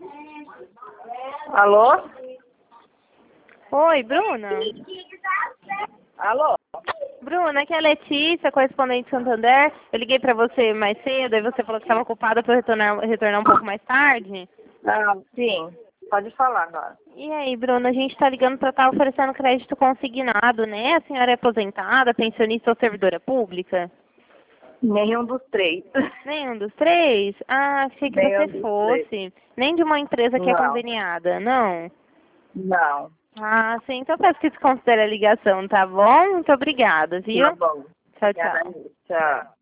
Alô? Oi, Bruna? Alô? Bruna, aqui é a Letícia, correspondente de Santander. Eu liguei pra você mais cedo e você falou que estava ocupada para retornar um pouco mais tarde. Ah, sim. Pode falar agora. E aí, Bruna, a gente está ligando para estar oferecendo crédito consignado, né? A senhora é aposentada, pensionista ou servidora pública? Nenhum dos três. Nenhum dos três? Ah, achei que Nenhum você dos três. fosse. Nem de uma empresa que é Não. conveniada, não? Não. Ah, sim, então peço que desconsidere a ligação, tá bom? Muito obrigada, Tá viu? bom. Tchau, Obrigada. tchau. Tchau.